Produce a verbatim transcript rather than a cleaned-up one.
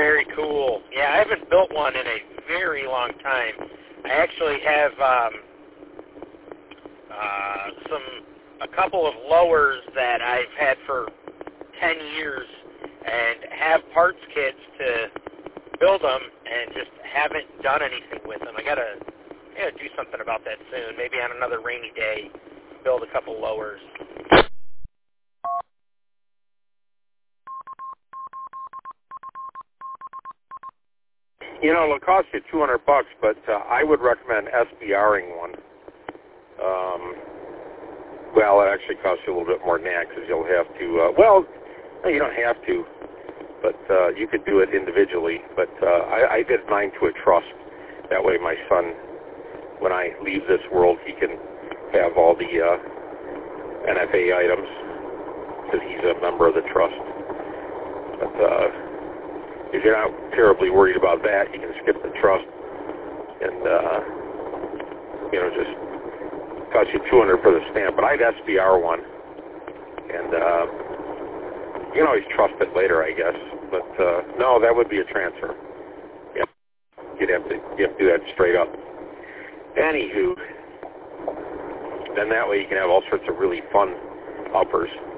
Very cool. Yeah, I haven't built one in a very long time. I actually have um, uh, some a couple of lowers that I've had for ten years and have parts kits to build them and just haven't done anything with them. I gotta, I gotta do something about that soon. Maybe on another rainy day, build a couple lowers. You know, it'll cost you two hundred bucks, but uh, I would recommend SBRing one. Um, well, it actually costs you a little bit more than that because you'll have to, uh, well, no, you don't have to, but uh, you could do it individually. But uh, I, I did mine to a trust. That way my son, when I leave this world, he can have all the uh, N F A items because he's a member of the trust. But uh, if you're not terribly worried about that, you can skip the trust and, uh, you know, just cost you two hundred dollars for the stamp. But I'd S B R one, and uh, you can always trust it later, I guess. But uh, no, that would be a transfer. Yeah, you'd have to you have to do that straight up. Anywho, then that way you can have all sorts of really fun uppers.